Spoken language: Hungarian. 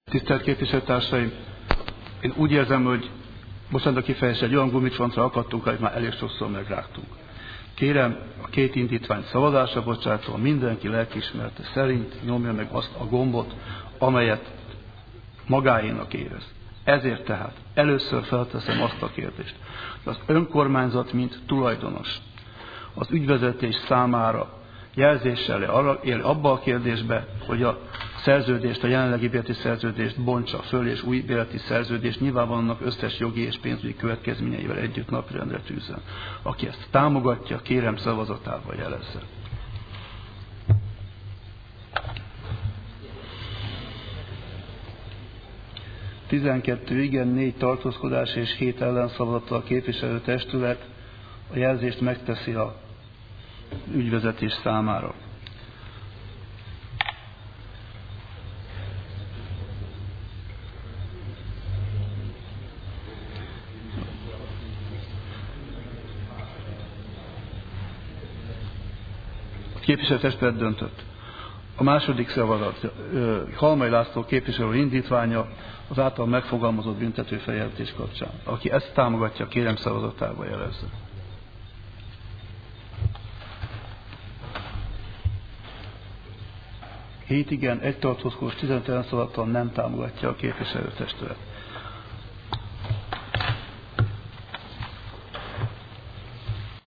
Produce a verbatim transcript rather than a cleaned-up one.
Tisztelt képviselőtársaim, én úgy érzem, hogy bocsánat a kifejezés, egy olyan gumicsontra akadtunk, amit már elég sokszor megrágtunk. Kérem, a két indítvány szavazásra bocsátva mindenki lelkiismerete szerint nyomja meg azt a gombot, amelyet magáénak érez. Ezért tehát először felteszem azt a kérdést, hogy az önkormányzat, mint tulajdonos, az ügyvezetés számára jelzéssel él abba a kérdésbe, hogy a szerződést, a jelenlegi bérleti szerződést bontsa föl, és új bérleti szerződést nyilvánvalóan annak összes jogi és pénzügyi következményeivel együtt napirendre tűzzen. Aki ezt támogatja, kérem szavazatával jelezze. tizenkettő igen, négy tartózkodás és hét ellenszavazattal a képviselőtestület a jelzést megteszi a ügyvezetés számára. A képviselőtestület döntött. A második szavazat, Halmai László képviselő indítványa az által megfogalmazott büntetőfeljelentés kapcsán. Aki ezt támogatja, kérem szavazatával jelezze. hét igen, egy tartózkodás, tizenöt ellenszavazattal nem támogatja a képviselőtestület.